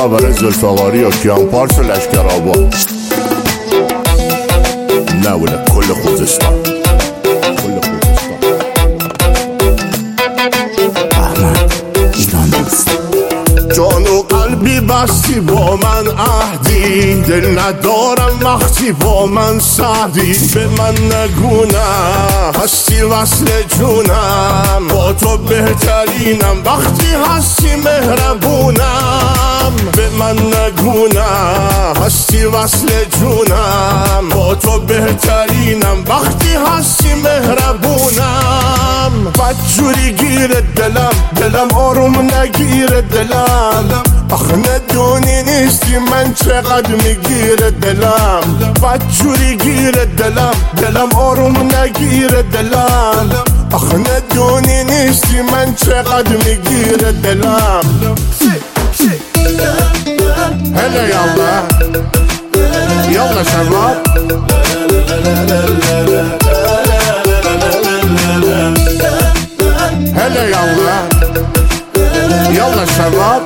فقط برای زلفقاری و کیان پارس و لشکر آباد، نه ولی کل خوزستان. احمد ایران دوست. جان و قلبی بستی با من عهدی، دل ندارم وقتی با من سعدی. به من نگو نه هستی وصل جونم، با تو بهترینم وقتی هستی مهربونم. به من نگو نه هستی وصل جونم، با تو بهترینم وقتی هستی مهربونم. بدجوری گیره دلم آروم نگیره دلم، آخه ندونی نیستی من چقدر میگیره دلم. بدجوری گیره دلم آروم نگیره دلم، آخه ندونی نیستی من چقدر میگیره دلم. هلا یالا یالا شباب، هلا يلا يلا شباب.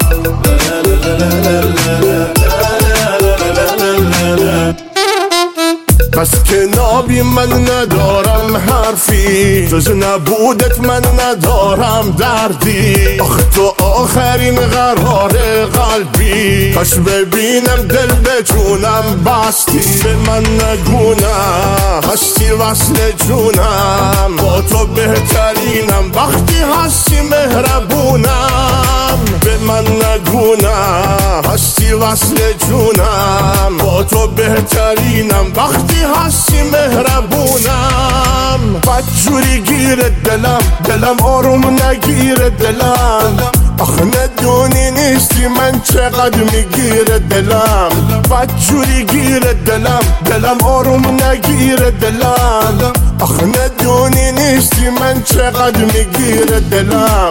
بس که نابی من ندارم حرفی، جز نبودت من ندارم دردی. آخه تو آخرین قرار قلبی، کاش ببینم دل به جونم بستی. به من نگو نه هستی وصل جونم، با تو بهترینم وقتی هستی مهربونم. به من نگو نه هستی وصل جونم، با تو بهترینم وقتی هستی مهربونم. بدجوری گیره دلم آروم نگیره دلم، آخه ندونی نیستی من چقدر میگیره دلم. بدجوری گیره دلم آروم نگیره دلم، آخه ندونی نیستی من چقدر میگیره دلم.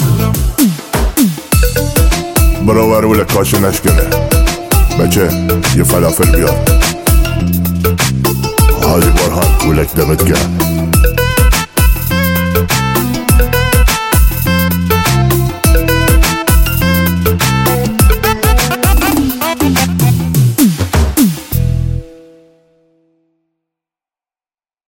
برو ولک کاشو نشکنه بچه، یه فلافل بیار. حاجی برهان ولک دمت گرم.